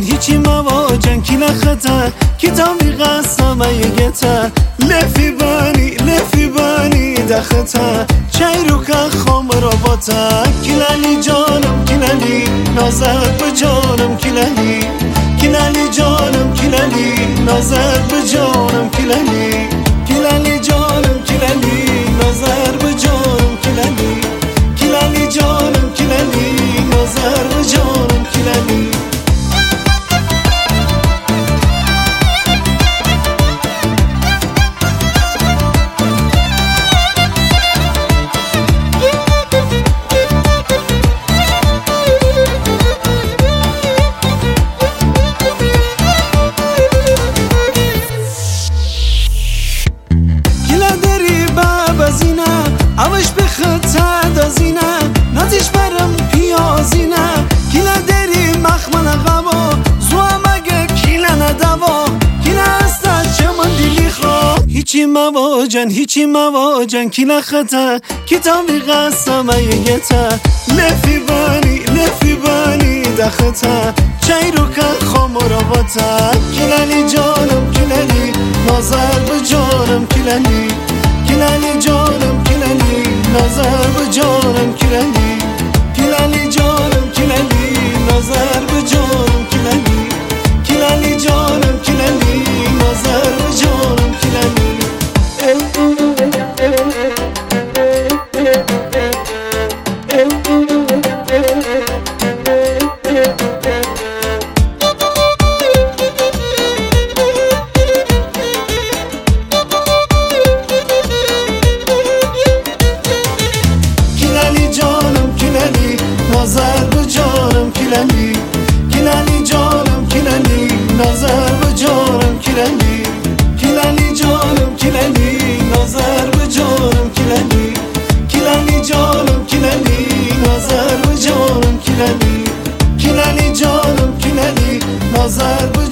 هیچی مواجن کی نخطا کتابی قسمه یگتا لفی بانی دختا چیرو که خام را باتا کلالی جانم کلالی نازر به جانم کلالی جانم کلالی نازر به جانم کلالی جانم کلالی نازر به جانم کلالی جانم کلالی نازر به جانم کلالی اوش به خطا دازینه نازش برم پیازینه کلا دری مخمن غوا زوا مگه کلا ندوا کلا استا چمن دیلی خوا هیچی مواجن کلا خطا کتابی قسمه یگتا لفی بانی دختا چیرو که خام را باتا کلالی جانم کلالی نازر به جانم کلالی جانم کلالی نظر به جانم کلالی جانم کلالی نظر به جانم کلالی جانم کلالی نظر به جانم کلالی نظر به جانم کلالی جانم کلالی نظر به جانم کلالی جانم کلالی نظر به جانم کلالی جانم کلالی نظر به جانم کلالی جانم کلالی نظر